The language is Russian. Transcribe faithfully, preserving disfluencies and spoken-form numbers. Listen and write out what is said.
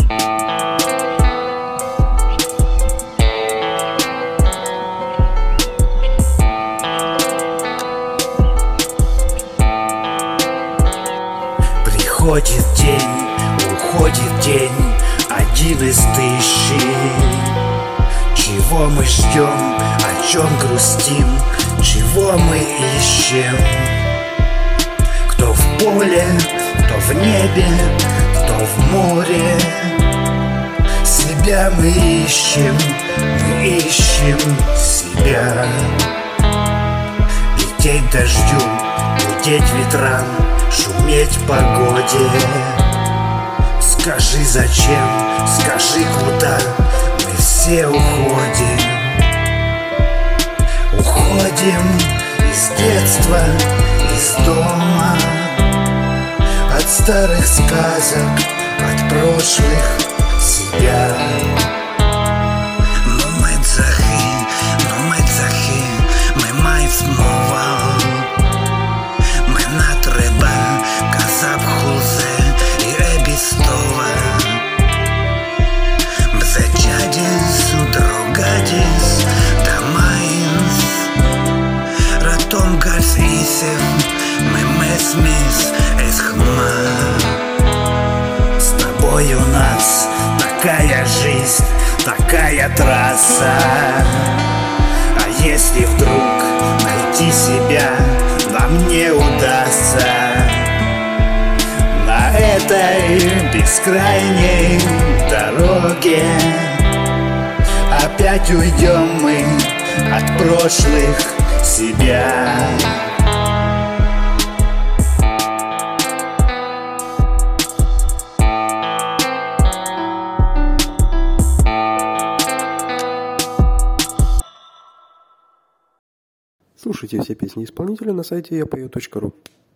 Приходит день, уходит день, один из тысячи. Чего мы ждем, о чем грустим, чего мы ищем? Кто в поле, кто в небе, кто в море. Себя мы ищем, мы ищем себя. Лететь дождю, гудеть ветрам, шуметь погоде. Скажи зачем, скажи куда мы все уходим. Уходим из детства, из дома, от старых сказок, от прошлых себя. Ну ми цахи, ну ми цахи, ми маємо мова. Мене треба, казав хузе і ебістова. Бзечадіс, удрогадіс, дамаїнс. Ратом гальс ісів, ми месміс, есхма. С тобой у нас такая жизнь, такая трасса. А если вдруг найти себя нам не удастся, на этой бескрайней дороге опять уйдем мы от прошлых себя. Слушайте все песни исполнителя на сайте я пою точка ру.